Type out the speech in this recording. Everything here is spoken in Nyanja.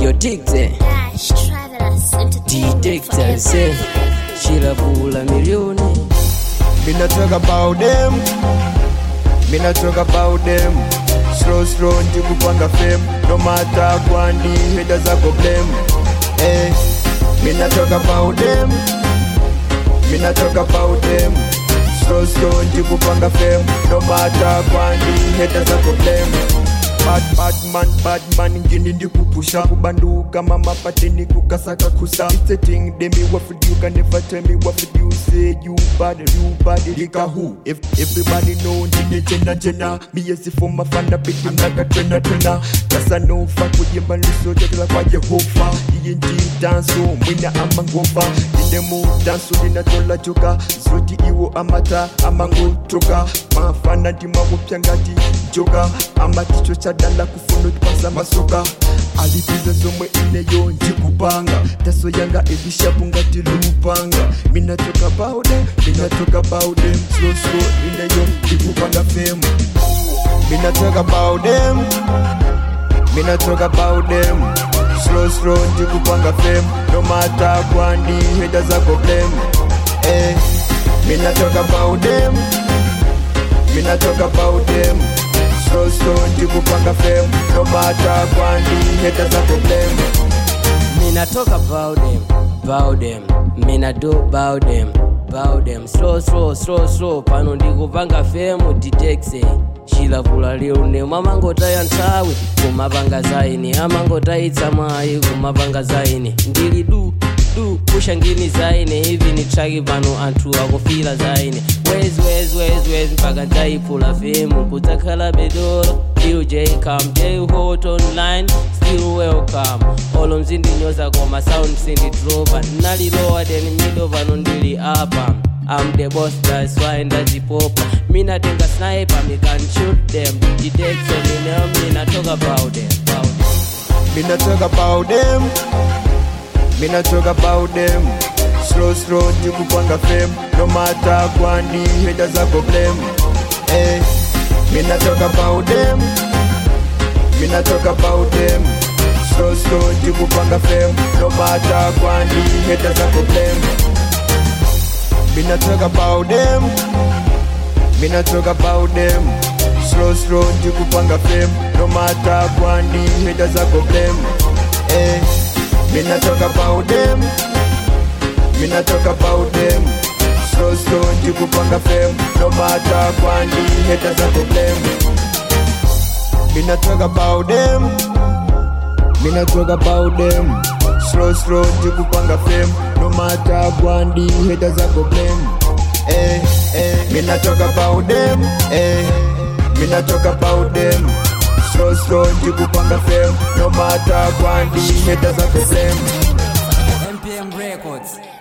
Yo Tigze Detector say Shilabula millioni. Me not talk about them. Me not talk about them. Slow ndikupanga fame. No matter kwandi haters are go blame. Me not talk about them. Me not talk about them. Slow ndikupanga fame. No matter kwandi haters are go blame. Bad man ngini ndikupusha kubanduka mama pateni kukasaka kusa. It's a thing they me what for you can never tell me what for you say you bad lika who if everybody know ndine jena me as if my fan a bit like a trainer that's a no fuck with your man so just kwa Jehova inji dance so mwina amangova inde mu dance so ina tola joka zoti iwo amata amango toka mafana ndima kupyangati joka amaticho chadala kufuno kipasa masoka alipiza zomwe ineyo njikupanga taso yanga edishapunga tilupanga mina talk about them slow ineyo njikupanga fame mina talk about them slow njikupanga fame no matter kwandi haters are go blame mina talk about them slow ndikupanga fame no matter kwandi haters are go blame. Me not talk about them. Me not do about them. Slow pano ndikupanga fame Detector Shilabula lione mamangota ya ntawe kumapanga zaini amangota itsamai kumapanga zaini ndili du pusha ngini zaine hivi ni traki pano anthu akufila zaine wes mpaka ndaipula femu kudzakhala bedoro DJ come J hot online still welcome olo mzindi nyoza koma sound sindi dropa nali lower than middle pano ndili upper I'm the boss, that's why ndazipopa. Me not think a sniper, me can shoot them. Detector, me not talk about them. Me not talk about them. Slow ndikupanga fame. No matter kwandi haters are go blame. Me not talk about them. Slow ndikupanga fame. No matter kwandi haters are go blame. Me not talk about them. Slow ndikupanga fame. No matter kwandi haters are go blame. Me not talk about them. Slow ndikupanga fame. No matter kwandi haters are go blame. Me not talk about them. Slow ndikupanga fame. No matter kwandi haters are go blame. Me not talk about them. Slow ndikupanga fame. No matter kwandi haters are go blame. MPM Records.